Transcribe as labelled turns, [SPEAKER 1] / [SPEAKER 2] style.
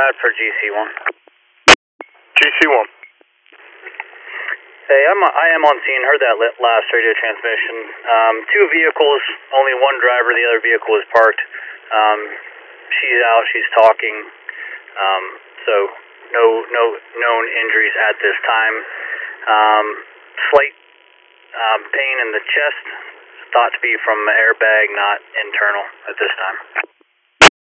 [SPEAKER 1] Bradford, GC1.
[SPEAKER 2] GC1.
[SPEAKER 1] Hey, I am on scene. Heard that last radio transmission. Two vehicles, only one driver. The other vehicle is parked. She's out. She's talking. So no known injuries at this time. Slight pain in the chest. Thought to be from the airbag, not internal at this time.